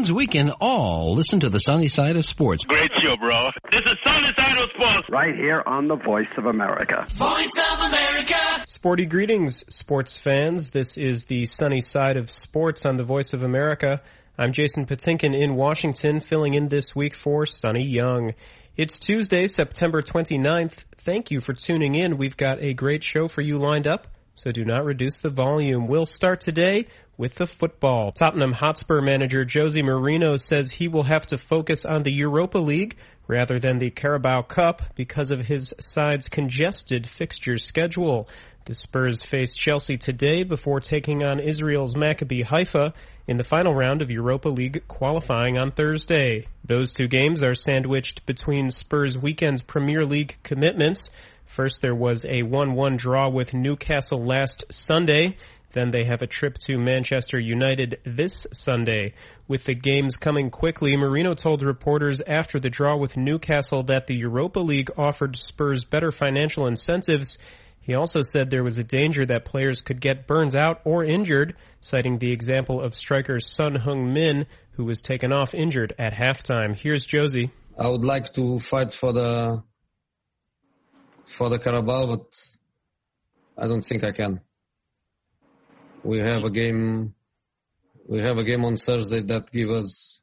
means we can all listen to the sunny side of sports. Great show, bro. This is Sunny Side of Sports. Right here on the Voice of America. Voice of America. Sporty greetings, sports fans. This is the sunny side of sports on the Voice of America. I'm Jason Patinkin in Washington, filling in this week for Sonny Young. It's Tuesday, September 29th. Thank you for tuning in. We've got a great show for you lined up, so do not reduce the volume. We'll start today with the football. Tottenham Hotspur manager Jose Mourinho says he will have to focus on the Europa League rather than the Carabao Cup because of his side's congested fixture schedule. The Spurs face Chelsea today before taking on Israel's Maccabi Haifa in the final round of Europa League qualifying on Thursday. Those two games are sandwiched between Spurs' weekend's Premier League commitments. First, there was a 1-1 draw with Newcastle last Sunday. Then they have a trip to Manchester United this Sunday. With the games coming quickly, Mourinho told reporters after the draw with Newcastle that the Europa League offered Spurs better financial incentives. He also said there was a danger that players could get burned out or injured, citing the example of striker Son Heung-min, who was taken off injured at halftime. Here's Josie. I would like to fight for the Carabao, but I don't think I can. We have a game on Thursday that gives us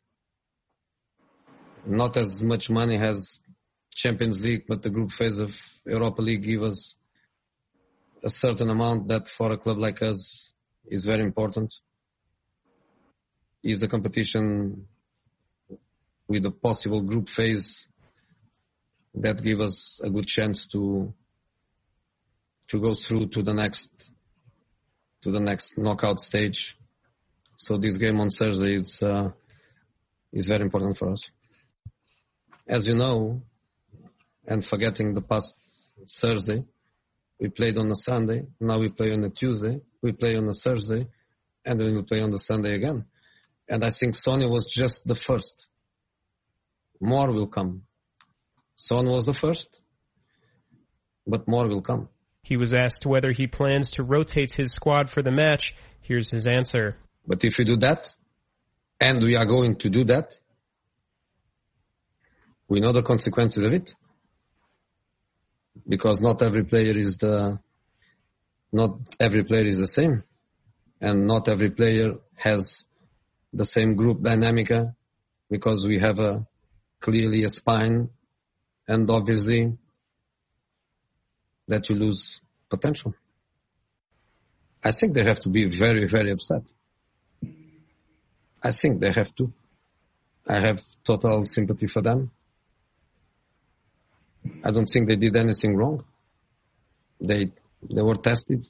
not as much money as Champions League, but the group phase of Europa League gives us a certain amount that for a club like us is very important. It's a competition with a possible group phase that gives us a good chance to go through to the next knockout stage. So this game on Thursday is very important for us. As you know, and forgetting the past Thursday, we played on a Sunday, now we play on a Tuesday, we play on a Thursday, and then we play on the Sunday again. And I think Sonny was just the first. More will come. Son was the first, but more will come. He was asked whether he plans to rotate his squad for the match. Here's his answer. But if we do that, and we are going to do that, we know the consequences of it. Because not every player is the same. And not every player has the same group dynamica, because we have clearly a spine, and obviously that you lose potential. I think they have to be very, very upset. I think they have to. I have total sympathy for them. I don't think they did anything wrong. They were tested.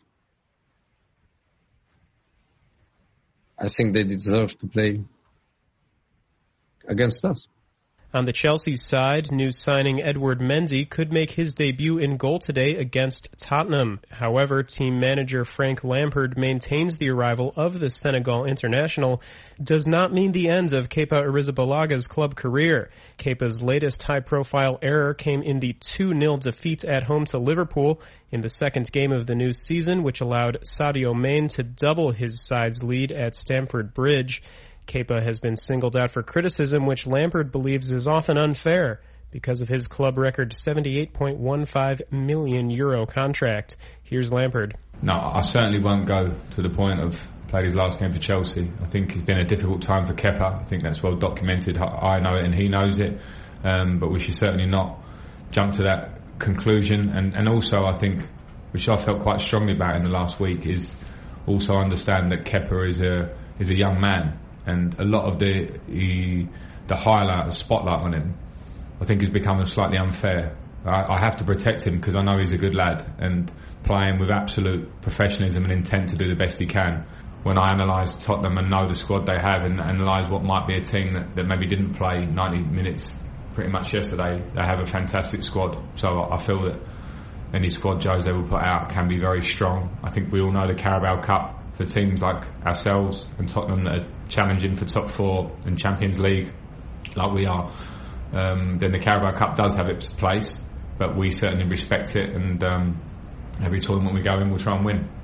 I think they deserve to play against us. On the Chelsea side, new signing Edward Mendy could make his debut in goal today against Tottenham. However, team manager Frank Lampard maintains the arrival of the Senegal international does not mean the end of Kepa Arrizabalaga's club career. Kepa's latest high-profile error came in the 2-0 defeat at home to Liverpool in the second game of the new season, which allowed Sadio Mane to double his side's lead at Stamford Bridge. Kepa has been singled out for criticism, which Lampard believes is often unfair because of his club record €78.15 million contract. Here's Lampard. No, I certainly won't go to the point of played his last game for Chelsea. I think it's been a difficult time for Kepa. I think that's well documented. I know it and he knows it. But we should certainly not jump to that conclusion. And also I think, which I felt quite strongly about in the last week, is also understand that Kepa is a young man. And a lot of the highlight, the spotlight on him, I think has become slightly unfair. I have to protect him because I know he's a good lad and playing with absolute professionalism and intent to do the best he can. When I analyse Tottenham and know the squad they have and analyse what might be a team that maybe didn't play 90 minutes pretty much yesterday, they have a fantastic squad. So I feel that any squad Jose will put out can be very strong. I think we all know the Carabao Cup for teams like ourselves and Tottenham that are challenging for top four and Champions League like we are, then the Carabao Cup does have its place, but we certainly respect it, and every tournament we go in we'll try and win.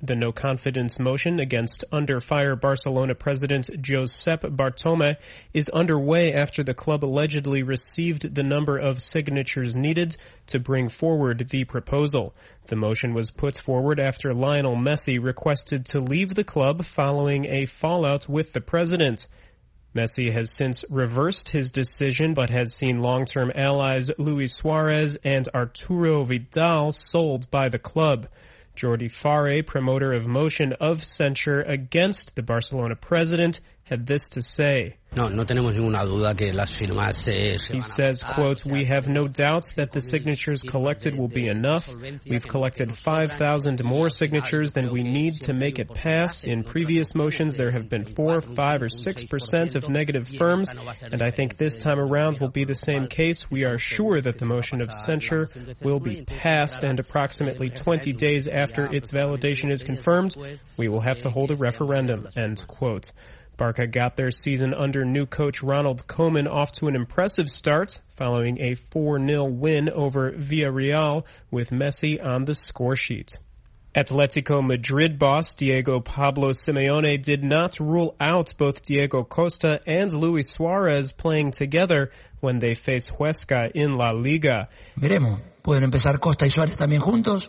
The no-confidence motion against under-fire Barcelona president Josep Bartomeu is underway after the club allegedly received the number of signatures needed to bring forward the proposal. The motion was put forward after Lionel Messi requested to leave the club following a fallout with the president. Messi has since reversed his decision but has seen long-term allies Luis Suarez and Arturo Vidal sold by the club. Jordi Faré, promoter of motion of censure against the Barcelona president, had this to say. No tenemos ninguna duda que las firmas He says, quote, "We have no doubts that the signatures collected will be enough. We've collected 5,000 more signatures than we need to make it pass. In previous motions, there have been 4, 5, or 6% of negative firms, and I think this time around will be the same case. We are sure that the motion of censure will be passed, and approximately 20 days after its validation is confirmed, we will have to hold a referendum," end quote. Barca got their season under new coach Ronald Koeman off to an impressive start following a 4-0 win over Villarreal with Messi on the score sheet. Atletico Madrid boss Diego Pablo Simeone did not rule out both Diego Costa and Luis Suarez playing together when they face Huesca in La Liga. Veremos, pueden empezar Costa y Suárez también juntos.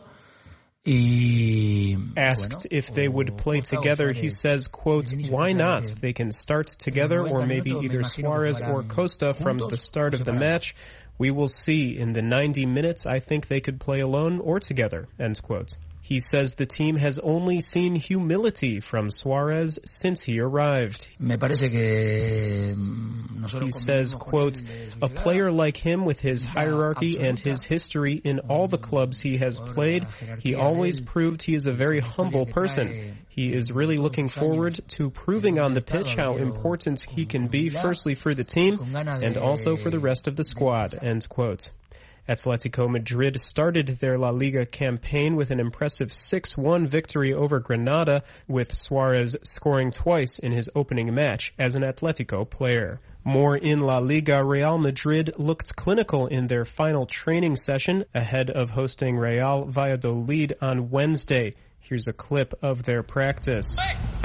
Asked if they would play together, he says, quote, "Why not? They can start together or maybe either Suarez or Costa from the start of the match. We will see. In the 90 minutes, I think they could play alone or together," end quote. He says the team has only seen humility from Suarez since he arrived. He says, quote, "A player like him with his hierarchy and his history in all the clubs he has played, he always proved he is a very humble person. He is really looking forward to proving on the pitch how important he can be, firstly for the team and also for the rest of the squad," end quote. Atletico Madrid started their La Liga campaign with an impressive 6-1 victory over Granada, with Suarez scoring twice in his opening match as an Atletico player. More in La Liga, Real Madrid looked clinical in their final training session ahead of hosting Real Valladolid on Wednesday. Here's a clip of their practice.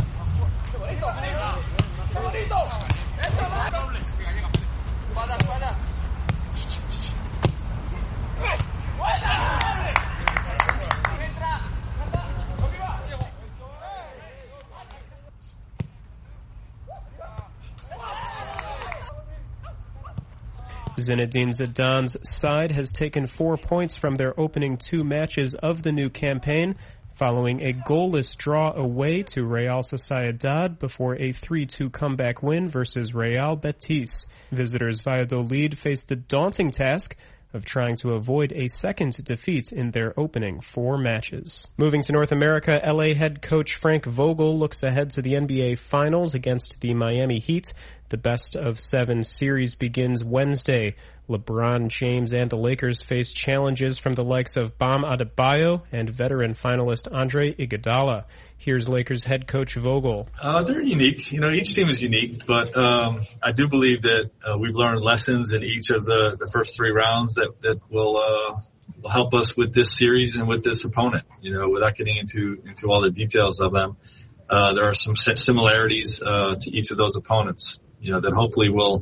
Zinedine Zidane's side has taken 4 points from their opening 2 matches of the new campaign, following a goalless draw away to Real Sociedad before a 3-2 comeback win versus Real Betis. Visitors Valladolid faced the daunting task of trying to avoid a second defeat in their opening 4 matches. Moving to North America, LA head coach Frank Vogel looks ahead to the NBA Finals against the Miami Heat. The best-of-7 series begins Wednesday. LeBron James and the Lakers face challenges from the likes of Bam Adebayo and veteran finalist Andre Iguodala. Here's Lakers head coach Vogel. They're unique. Each team is unique, but I do believe that we've learned lessons in each of the first 3 rounds that will help us with this series and with this opponent. Without getting into all the details of them, there are some similarities to each of those opponents. That hopefully will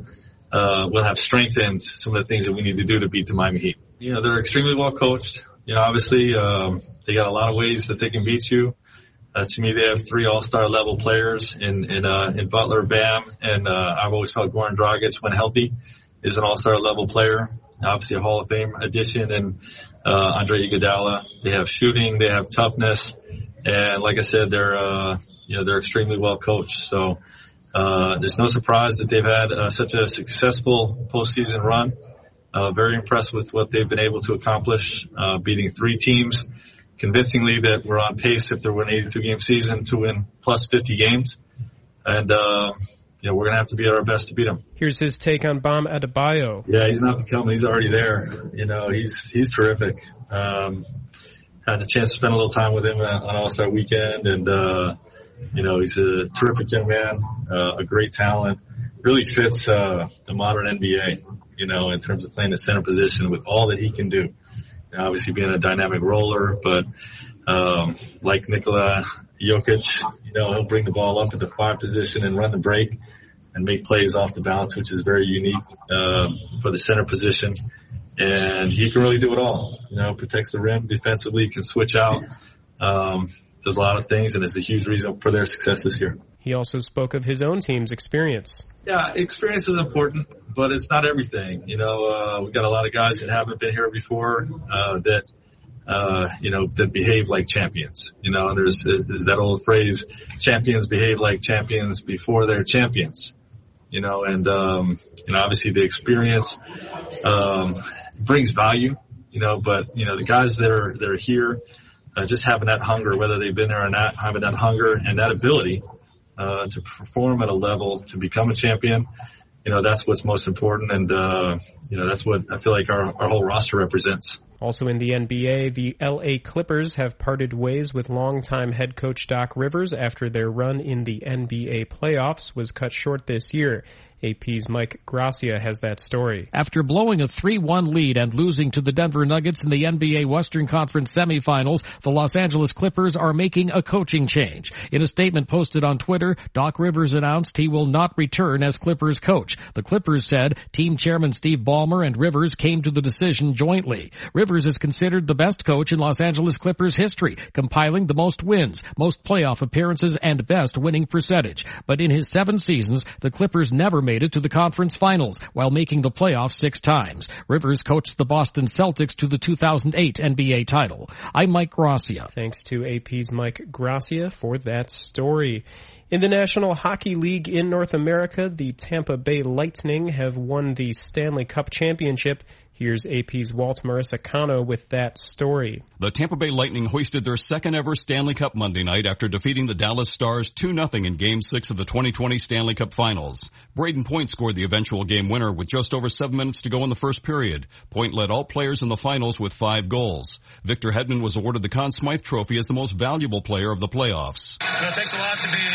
have strengthened some of the things that we need to do to beat the Miami Heat. They're extremely well coached. Obviously, they got a lot of ways that they can beat you. To me, they have 3 all-star level players in Butler, Bam, and I've always felt Goran Dragic, when healthy, is an all-star level player. Obviously, a Hall of Fame addition, and Andre Iguodala. They have shooting, they have toughness, and like I said, they're extremely well coached. So there's no surprise that they've had such a successful postseason run. Very impressed with what they've been able to accomplish, beating 3 teams convincingly that we're on pace, if there were an 82-game season, to win plus 50 games. And, we're going to have to be at our best to beat them. Here's his take on Bam Adebayo. Yeah, he's not becoming, he's already there. He's terrific. Had the chance to spend a little time with him on All-Star Weekend, and, he's a terrific young man, a great talent. Really fits the modern NBA, in terms of playing the center position with all that he can do. Obviously being a dynamic roller, but like Nikola Jokic, he'll bring the ball up at the 5 position and run the break and make plays off the bounce, which is very unique, for the center position. And he can really do it all. Protects the rim defensively, can switch out, does a lot of things, and is a huge reason for their success this year. He also spoke of his own team's experience. Yeah, experience is important, but it's not everything. We've got a lot of guys that haven't been here before, that behave like champions. And there's that old phrase, champions behave like champions before they're champions. And obviously the experience, brings value, but, the guys that are here, just having that hunger, whether they've been there or not, having that hunger and that ability, to perform at a level to become a champion, that's what's most important. And, that's what I feel like our whole roster represents. Also in the NBA, the LA Clippers have parted ways with longtime head coach Doc Rivers after their run in the NBA playoffs was cut short this year. AP's Mike Gracia has that story. After blowing a 3-1 lead and losing to the Denver Nuggets in the NBA Western Conference semifinals, the Los Angeles Clippers are making a coaching change. In a statement posted on Twitter, Doc Rivers announced he will not return as Clippers coach. The Clippers said team chairman Steve Ballmer and Rivers came to the decision jointly. Rivers is considered the best coach in Los Angeles Clippers history, compiling the most wins, most playoff appearances, and best winning percentage. But in his 7 seasons, the Clippers never made it to the conference finals, while making the playoffs 6 times. Rivers coached the Boston Celtics to the 2008 NBA title. I'm Mike Gracia. Thanks to AP's Mike Gracia for that story. In the National Hockey League in North America, the Tampa Bay Lightning have won the Stanley Cup Championship. Here's AP's Walt Marisicano with that story. The Tampa Bay Lightning hoisted their second ever Stanley Cup Monday night after defeating the Dallas Stars 2-0 in Game 6 of the 2020 Stanley Cup Finals. Braden Point scored the eventual game winner with just over 7 minutes to go in the first period. Point led all players in the finals with 5 goals. Victor Hedman was awarded the Conn Smythe Trophy as the most valuable player of the playoffs. It takes a lot to be,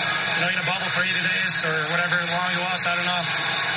in a bubble for 80 days or whatever long it was, I don't know.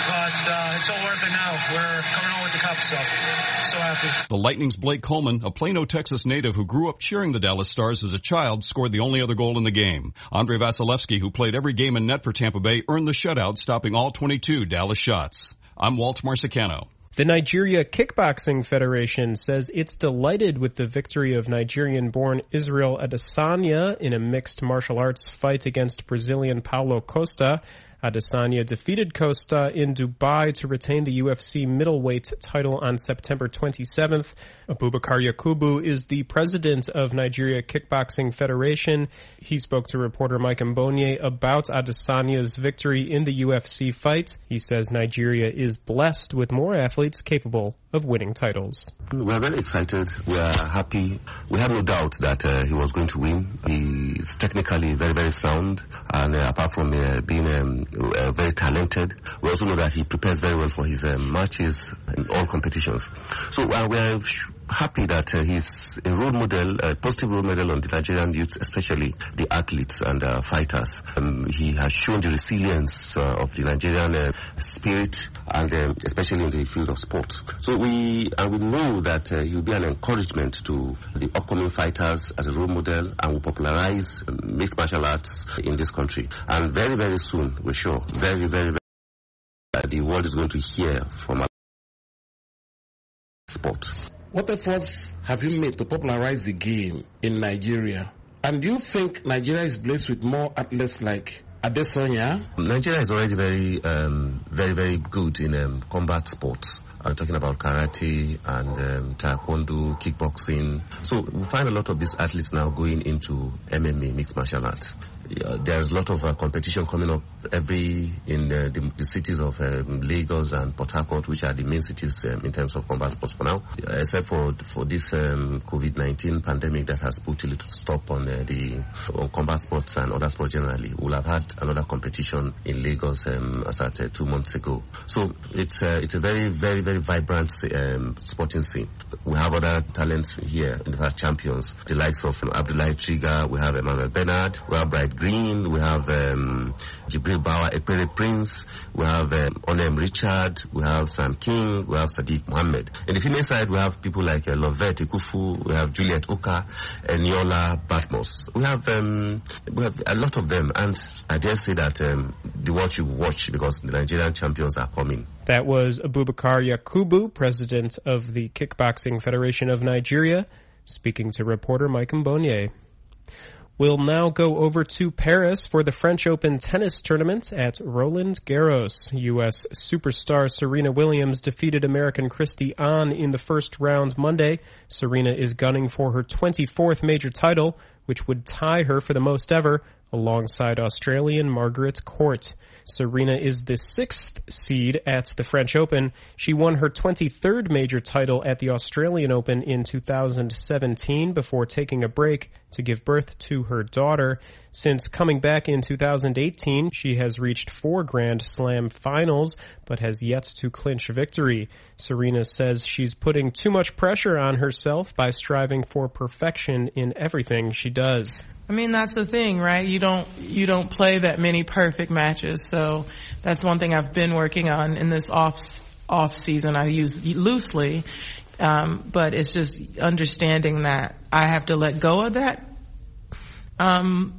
But it's all worth it now. We're coming home with the cup, so happy. The Lightning's Blake Coleman, a Plano, Texas native who grew up cheering the Dallas Stars as a child, scored the only other goal in the game. Andrei Vasilevsky, who played every game in net for Tampa Bay, earned the shutout, stopping all 22 Dallas shots. I'm Walt Marisicano. The Nigeria Kickboxing Federation says it's delighted with the victory of Nigerian-born Israel Adesanya in a mixed martial arts fight against Brazilian Paulo Costa. Adesanya defeated Costa in Dubai to retain the UFC middleweight title on September 27th. Abubakar Yakubu is the president of Nigeria Kickboxing Federation. He spoke to reporter Mike Mbonye about Adesanya's victory in the UFC fight. He says Nigeria is blessed with more athletes capable of winning titles. We are very excited. We are happy. We have no doubt that he was going to win. He is technically very, very sound, and apart from being very talented, we also know that he prepares very well for his matches in all competitions. So we are happy that he's a role model, a positive role model on the Nigerian youth, especially the athletes and fighters. He has shown the resilience of the Nigerian spirit, and especially in the field of sports. So we know that he will be an encouragement to the upcoming fighters as a role model, and will popularize mixed martial arts in this country. And very, very soon, we're sure, very, very, very, the world is going to hear from our sport. What efforts have you made to popularize the game in Nigeria? And do you think Nigeria is blessed with more athletes like Adesanya? Nigeria is already very, very good in combat sports. I'm talking about karate and taekwondo, kickboxing. So we find a lot of these athletes now going into MMA, mixed martial arts. There's a lot of competition coming up in the cities of Lagos and Port Harcourt, which are the main cities in terms of combat sports for now, except for this COVID-19 pandemic that has put a little stop on on combat sports and other sports generally. We'll have had another competition in Lagos as at 2 months ago. So it's a very, very, very vibrant sporting scene. We have other talents here, in fact champions, the likes of Abdullahi Triga, we have Emmanuel Bernard, we have Brian Ahmed Green, we have Jibril Bawa Ekpere Prince, we have Onem Richard, we have Sam King, we have Sadiq Mohammed. In the female side, we have people like Lovette Ikufu, we have Juliet Oka, and Niola Batmos. We have a lot of them, and I dare say that the world should watch because the Nigerian champions are coming. That was Abubakar Yakubu, president of the Kickboxing Federation of Nigeria, speaking to reporter Mike Mbonye. We'll now go over to Paris for the French Open tennis tournament at Roland Garros. U.S. superstar Serena Williams defeated American Christy Ahn in the first round Monday. Serena is gunning for her 24th major title, which would tie her for the most ever, alongside Australian Margaret Court. Serena is the 6th seed at the French Open. She won her 23rd major title at the Australian Open in 2017 before taking a break to give birth to her daughter. Since coming back in 2018, she has reached 4 Grand Slam finals, but has yet to clinch victory. Serena says she's putting too much pressure on herself by striving for perfection in everything she does. I mean, that's the thing, right? You don't play that many perfect matches. So that's one thing I've been working on in this off season. I use loosely. But it's just understanding that I have to let go of that. I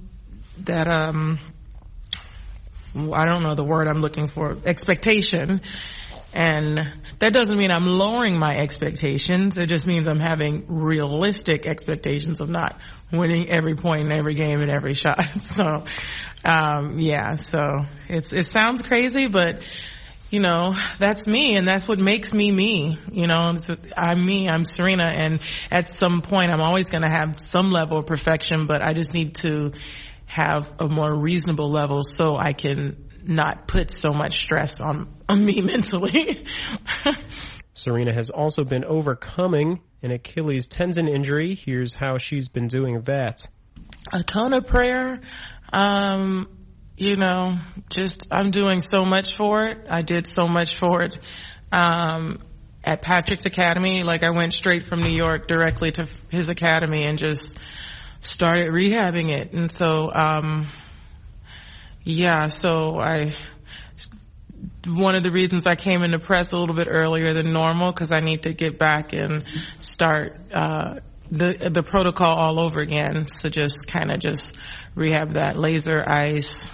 don't know the word I'm looking for, expectation. And that doesn't mean I'm lowering my expectations. It just means I'm having realistic expectations of not winning every point in every game and every shot. So, so it sounds crazy, but you know, that's me and that's what makes me me. You know, I'm me, I'm Serena, and at some point I'm always going to have some level of perfection, but I just need to have a more reasonable level so I can not put so much stress on me mentally. Serena has also been overcoming an Achilles tendon injury. Here's how she's been doing that. A ton of prayer. You know, just I'm doing so much for it. I did so much for it at Patrick's Academy. Like, I went straight from New York directly to his academy and just started rehabbing it. And so one of the reasons I came into press a little bit earlier than normal, because I need to get back and start the protocol all over again. So just kind of just rehab that, laser ice,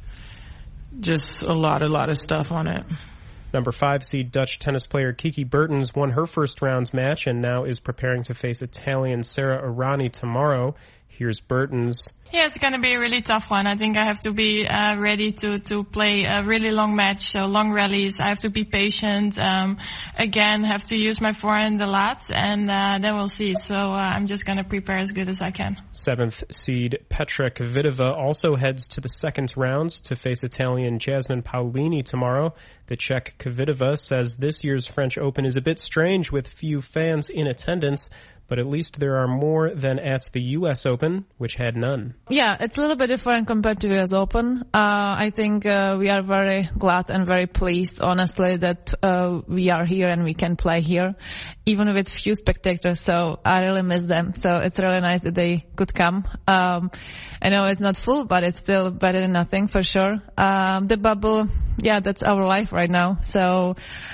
just a lot of stuff on it. Number 5 seed Dutch tennis player Kiki Bertens won her first round match and now is preparing to face Italian Sara Errani tomorrow. Here's Bertens. Yeah, it's going to be a really tough one. I think I have to be ready to play a really long match, so long rallies. I have to be patient. Again, have to use my forehand a lot, and then we'll see. So I'm just going to prepare as good as I can. 7th seed Petra Kvitova also heads to the second round to face Italian Jasmine Paolini tomorrow. The Czech Kvitova says this year's French Open is a bit strange with few fans in attendance, but at least there are more than at the U.S. Open, which had none. Yeah, it's a little bit different compared to U.S. Open. I think we are very glad and very pleased, honestly, that we are here and we can play here, even with few spectators. So I really miss them. So it's really nice that they could come. I know it's not full, but it's still better than nothing for sure. The bubble, yeah, that's our life right now. So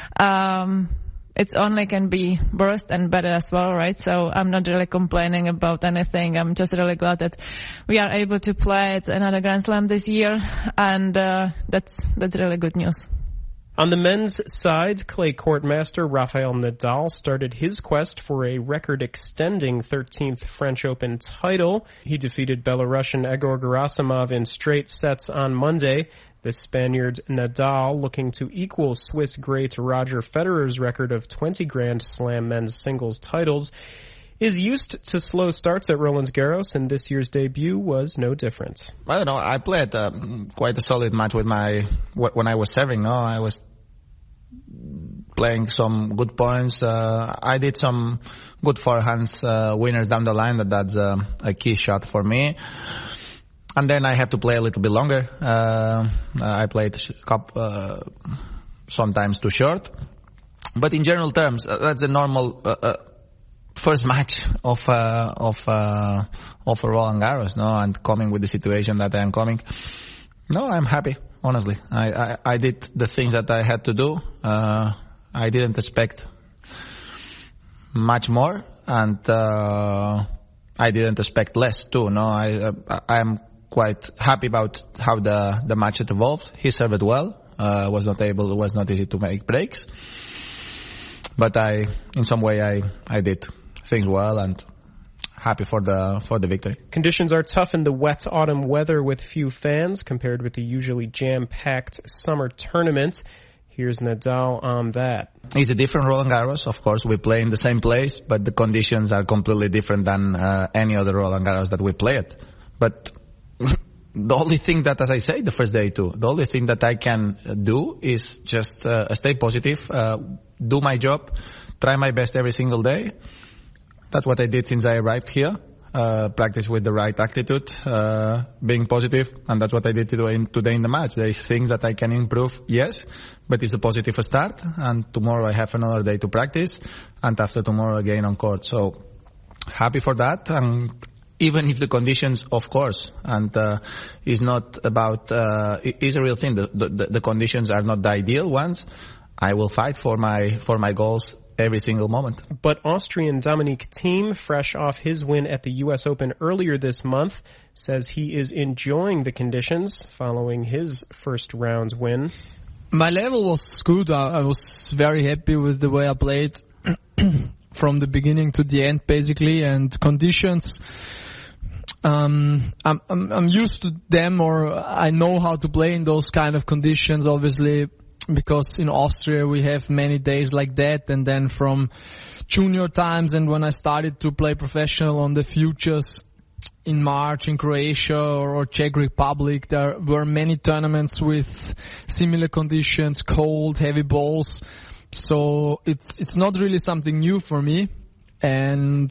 it's only can be worse and better as well, right? So I'm not really complaining about anything. I'm just really glad that we are able to play at another Grand Slam this year, and that's really good news. On the men's side, clay court master Rafael Nadal started his quest for a record-extending 13th French Open title. He defeated Belarusian Egor Gerasimov in straight sets on Monday. The Spaniard Nadal, looking to equal Swiss great Roger Federer's record of 20 Grand Slam men's singles titles, is used to slow starts at Roland Garros, and this year's debut was no different. I don't know. I played quite a solid match with when I was serving. No, I was playing some good points. I did some good forehands, winners down the line. That's a key shot for me. And then I have to play a little bit longer. I played sometimes too short. But in general terms, that's a normal first match of Roland Garros, no, and coming with the situation that I am coming. No, I'm happy, honestly. I did the things that I had to do. I didn't expect much more, and I didn't expect less too. No, I am quite happy about how the match had evolved. He served well. Was not easy to make breaks, but in some way I did things well and happy for the victory. Conditions are tough in the wet autumn weather with few fans compared with the usually jam-packed summer tournament. Here's Nadal on that. It's a different Roland Garros. Of course, we play in the same place, but the conditions are completely different than any other Roland Garros that we played. But the only thing that, as I say, the first day too, the only thing that I can do is just stay positive, do my job, try my best every single day. That's what I did since I arrived here. Practice with the right attitude, being positive, and that's what I did today in the match. There's things that I can improve, yes, but it's a positive start, and tomorrow I have another day to practice, and after tomorrow again on court. So happy for that, and even if the conditions, of course, and is not about, it is a real thing. The conditions are not the ideal ones. I will fight for my goals every single moment. But Austrian Dominic Thiem, fresh off his win at the U.S. Open earlier this month, says he is enjoying the conditions following his first round's win. My level was good. I was very happy with the way I played from the beginning to the end, basically, and conditions. I'm used to them, or I know how to play in those kind of conditions, obviously, because in Austria we have many days like that, and then from junior times and when I started to play professional on the futures in March in Croatia or Czech Republic, there were many tournaments with similar conditions, cold, heavy balls. So it's not really something new for me, and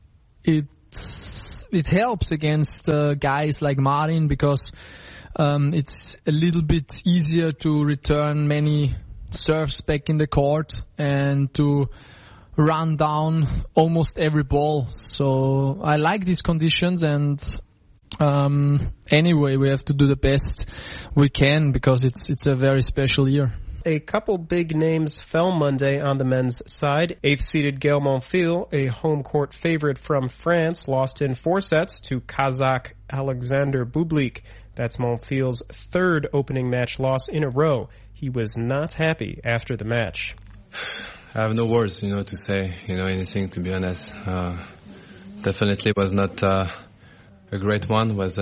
it helps against guys like Marin because it's a little bit easier to return many serves back in the court and to run down almost every ball. So I like these conditions, and anyway, we have to do the best we can because it's a very special year. A couple big names fell Monday on the men's side. 8th-seeded Gael Monfils, a home court favorite from France, lost in 4 sets to Kazakh Alexander Bublik. That's Monfils' third opening match loss in a row. He was not happy after the match. I have no words, to say, anything, to be honest. Definitely was not a great one. Was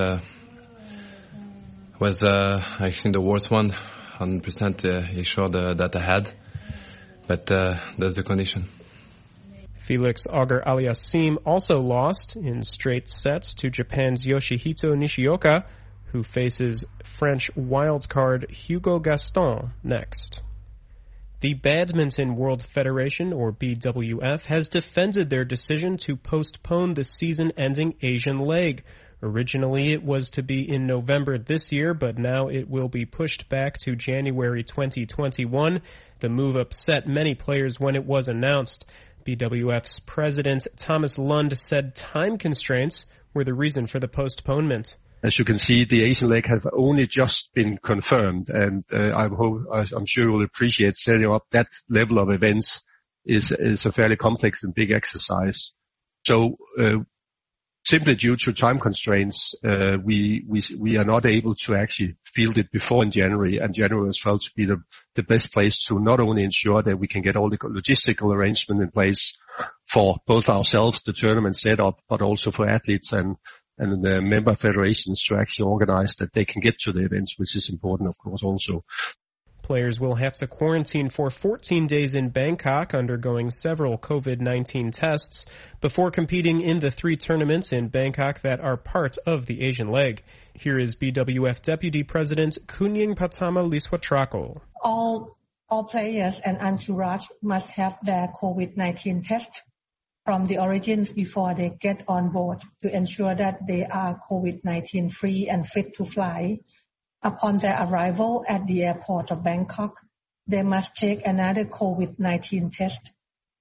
actually the worst one. 100% he showed that I had. But that's the condition. Felix Auger-Aliassime also lost in straight sets to Japan's Yoshihito Nishioka, who faces French wildcard Hugo Gaston next. The Badminton World Federation, or BWF, has defended their decision to postpone the season-ending Asian leg. Originally, it was to be in November this year, but now it will be pushed back to January 2021. The move upset many players when it was announced. BWF's president, Thomas Lund, said time constraints were the reason for the postponement. As you can see, the Asian leg has only just been confirmed, and I'm sure you will appreciate setting up that level of events is a fairly complex and big exercise. So, simply due to time constraints, we are not able to actually field it before in January, and January was felt to be the best place to not only ensure that we can get all the logistical arrangement in place for both ourselves, the tournament setup, but also for athletes and the member federations to actually organize that they can get to the events, which is important, of course, also. Players will have to quarantine for 14 days in Bangkok, undergoing several COVID-19 tests, before competing in the 3 tournaments in Bangkok that are part of the Asian leg. Here is BWF Deputy President Kunying Patama Liswatrako. All players and entourage must have their COVID-19 test from the origins before they get on board to ensure that they are COVID-19 free and fit to fly. Upon their arrival at the airport of Bangkok, they must take another COVID-19 test.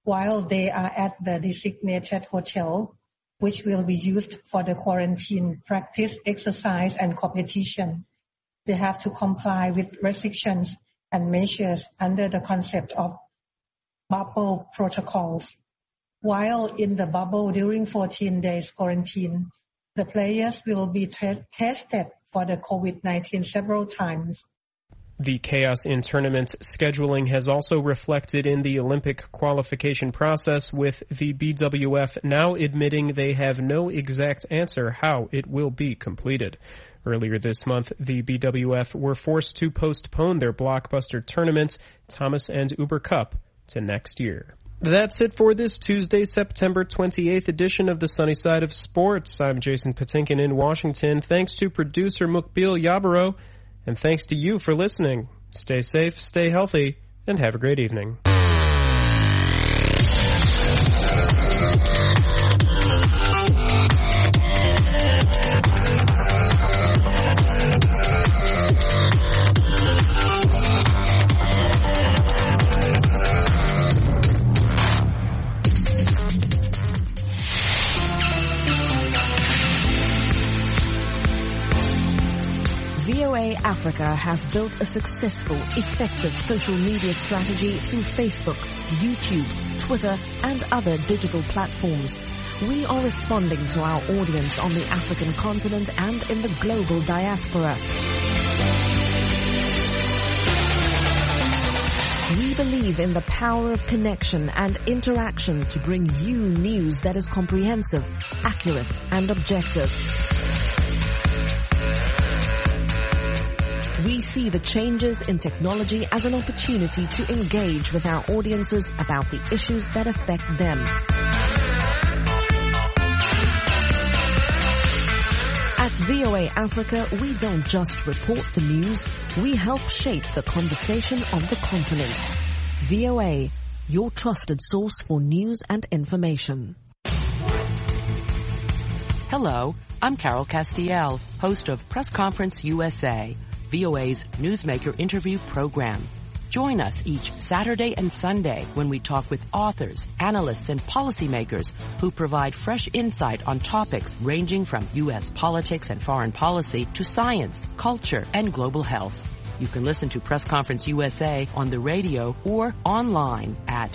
while they are at the designated hotel, which will be used for the quarantine, practice, exercise, and competition. They have to comply with restrictions and measures under the concept of bubble protocols. While in the bubble during 14 days quarantine, the players will be tested for the COVID-19 several times. The chaos in tournament scheduling has also reflected in the Olympic qualification process, with the BWF now admitting they have no exact answer how it will be completed. Earlier this month, the BWF were forced to postpone their blockbuster tournament, Thomas and Uber Cup, to next year. That's it for this Tuesday, September 28th edition of the Sunny Side of Sports. I'm Jason Patinkin in Washington. Thanks to producer Mukbil Yabaro, and thanks to you for listening. Stay safe, stay healthy, and have a great evening. VOA Africa has built a successful, effective social media strategy through Facebook, YouTube, Twitter, and other digital platforms. We are responding to our audience on the African continent and in the global diaspora. We believe in the power of connection and interaction to bring you news that is comprehensive, accurate, and objective. We see the changes in technology as an opportunity to engage with our audiences about the issues that affect them. At VOA Africa, we don't just report the news, we help shape the conversation on the continent. VOA, your trusted source for news and information. Hello, I'm Carol Castiel, host of Press Conference USA, VOA's Newsmaker interview program. Join us each Saturday and Sunday when we talk with authors, analysts, and policymakers who provide fresh insight on topics ranging from U.S. politics and foreign policy to science, culture, and global health. You can listen to Press Conference USA on the radio or online at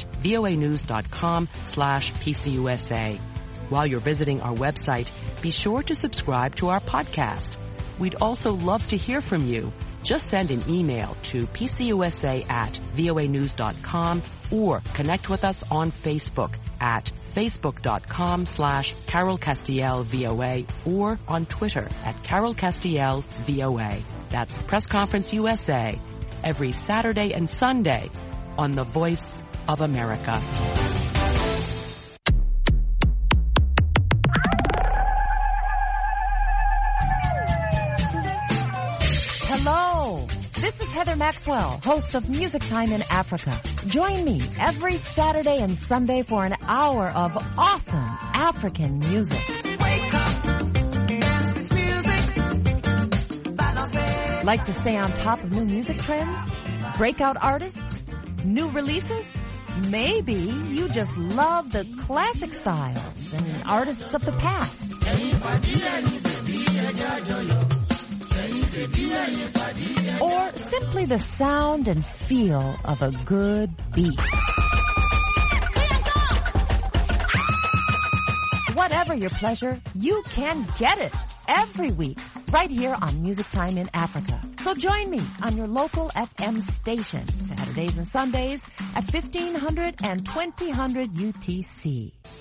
voanews.com/PCUSA. While you're visiting our website, be sure to subscribe to our podcast. We'd also love to hear from you. Just send an email to pcusa@voanews.com or connect with us on Facebook at facebook.com/Carol Castiel VOA or on Twitter at Carol Castiel VOA. That's Press Conference USA every Saturday and Sunday on the Voice of America. Hello, this is Heather Maxwell, host of Music Time in Africa. Join me every Saturday and Sunday for an hour of awesome African music. Wake up, dance this music. Like to stay on top of new music trends? Breakout artists? New releases? Maybe you just love the classic styles and artists of the past. Or simply the sound and feel of a good beat. Whatever your pleasure, you can get it every week right here on Music Time in Africa. So join me on your local FM station Saturdays and Sundays at 1500 and 2000 UTC.